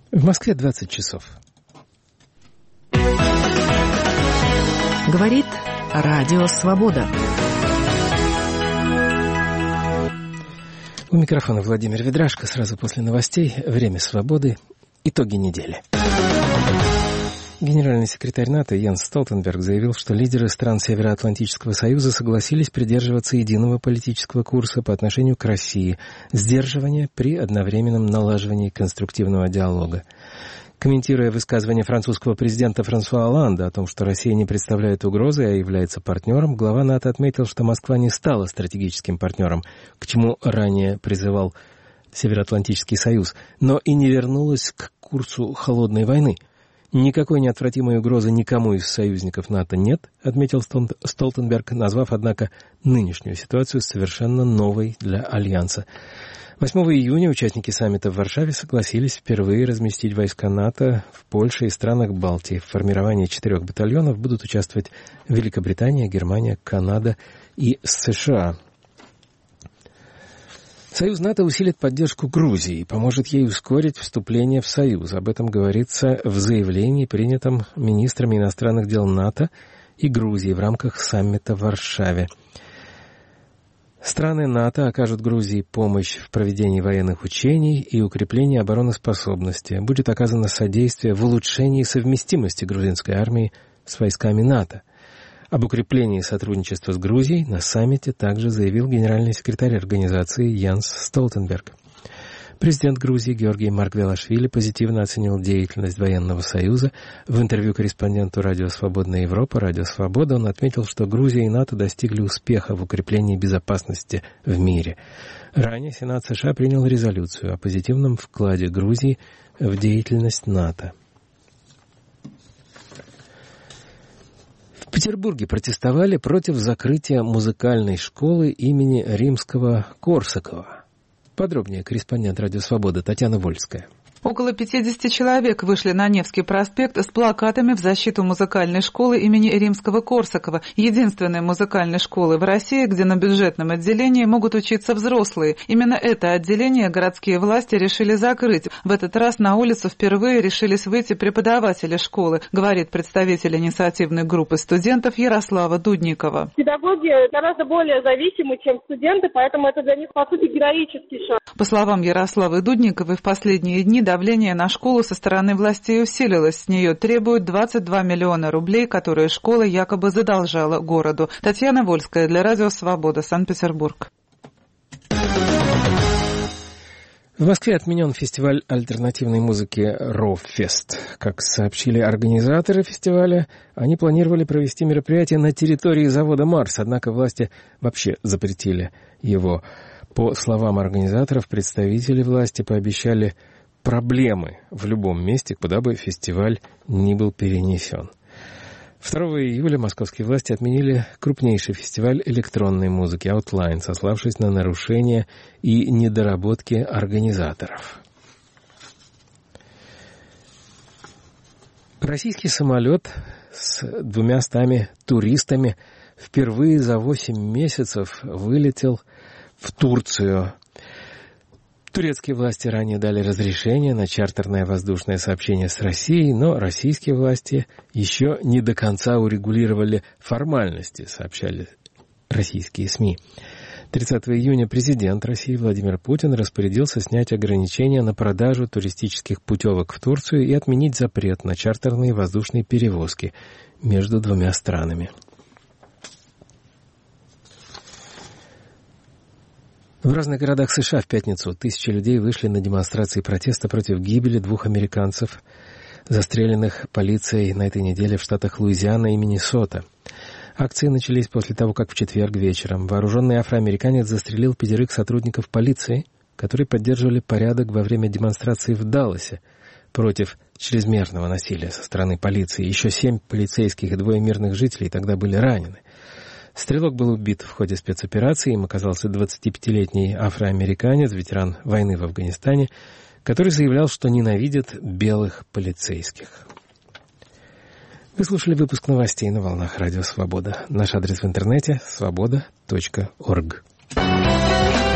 В Москве 20 часов. Говорит Радио Свобода. У микрофона Владимир Ведрашко. Сразу после новостей «Время свободы». Итоги недели. Генеральный секретарь НАТО Йенс Столтенберг заявил, что лидеры стран Североатлантического союза согласились придерживаться единого политического курса по отношению к России, сдерживания при одновременном налаживании конструктивного диалога. Комментируя высказывание французского президента Франсуа Олланда о том, что Россия не представляет угрозы, а является партнером, глава НАТО отметил, что Москва не стала стратегическим партнером, к чему ранее призывал Североатлантический союз, но и не вернулась к курсу холодной войны. Никакой неотвратимой угрозы никому из союзников НАТО нет, отметил Столтенберг, назвав, однако, нынешнюю ситуацию совершенно новой для Альянса. 8 июня участники саммита в Варшаве согласились впервые разместить войска НАТО в Польше и странах Балтии. В формировании 4 батальонов будут участвовать Великобритания, Германия, Канада и США. Союз НАТО усилит поддержку Грузии и поможет ей ускорить вступление в Союз. Об этом говорится в заявлении, принятом министрами иностранных дел НАТО и Грузии в рамках саммита в Варшаве. Страны НАТО окажут Грузии помощь в проведении военных учений и укреплении обороноспособности. Будет оказано содействие в улучшении совместимости грузинской армии с войсками НАТО. Об укреплении сотрудничества с Грузией на саммите также заявил генеральный секретарь организации Йенс Столтенберг. Президент Грузии Георгий Маргвелашвили позитивно оценил деятельность военного союза. В интервью корреспонденту Радио Свободная Европа, Радио Свобода, он отметил, что Грузия и НАТО достигли успеха в укреплении безопасности в мире. Ранее Сенат США принял резолюцию о позитивном вкладе Грузии в деятельность НАТО. В Петербурге протестовали против закрытия музыкальной школы имени Римского-Корсакова. Подробнее корреспондент Радио Свобода Татьяна Вольская. Около 50 человек вышли на Невский проспект с плакатами в защиту музыкальной школы имени Римского-Корсакова, единственной музыкальной школы в России, где на бюджетном отделении могут учиться взрослые. Именно это отделение городские власти решили закрыть. В этот раз на улицу впервые решились выйти преподаватели школы, говорит представитель инициативной группы студентов Ярослава Дудникова. Педагоги гораздо более зависимы, чем студенты, поэтому это для них, по сути, героический шаг. По словам Ярославы Дудниковой, в последние дни давление на школу со стороны властей усилилось. С нее требуют 22 миллиона рублей, которые школа якобы задолжала городу. Татьяна Вольская для Радио Свобода, Санкт-Петербург. В Москве отменен фестиваль альтернативной музыки «Ровфест». Как сообщили организаторы фестиваля, они планировали провести мероприятие на территории завода «Марс», однако власти вообще запретили его. По словам организаторов, представители власти пообещали проблемы в любом месте, куда бы фестиваль ни был перенесен. 2 июля московские власти отменили крупнейший фестиваль электронной музыки «Outline», сославшись на нарушения и недоработки организаторов. Российский самолет с 200 туристами впервые за 8 месяцев вылетел в Турцию. Турецкие власти ранее дали разрешение на чартерное воздушное сообщение с Россией, но российские власти еще не до конца урегулировали формальности, сообщали российские СМИ. 30 июня президент России Владимир Путин распорядился снять ограничения на продажу туристических путевок в Турцию и отменить запрет на чартерные воздушные перевозки между двумя странами. В разных городах США в пятницу тысячи людей вышли на демонстрации протеста против гибели 2 американцев, застреленных полицией на этой неделе в штатах Луизиана и Миннесота. Акции начались после того, как в четверг вечером вооруженный афроамериканец застрелил 5 сотрудников полиции, которые поддерживали порядок во время демонстрации в Далласе против чрезмерного насилия со стороны полиции. Еще 7 полицейских и 2 мирных жителей тогда были ранены. Стрелок был убит в ходе спецоперации, им оказался 25-летний афроамериканец, ветеран войны в Афганистане, который заявлял, что ненавидит белых полицейских. Вы слушали выпуск новостей на волнах Радио Свобода. Наш адрес в интернете — свобода.орг.